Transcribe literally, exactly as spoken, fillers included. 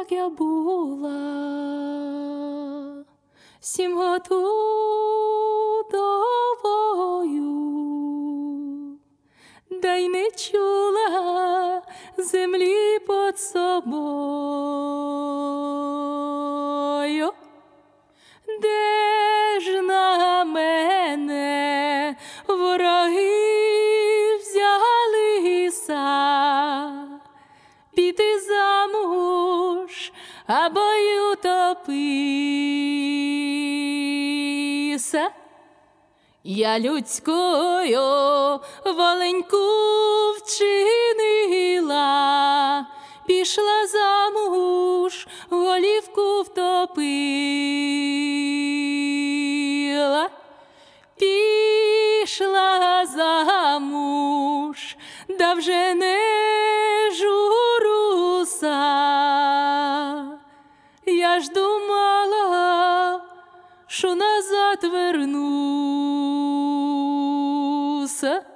як я була, сім готовою, да й не чула землі під собою. Де ж на мене вороги взялися, піти замуж або й утопися? Я людською воленьку вчинила, пішла замуж, голівку втопила. Пішла замуж, да вже не журуся. Я ж думала, що назад вернуся.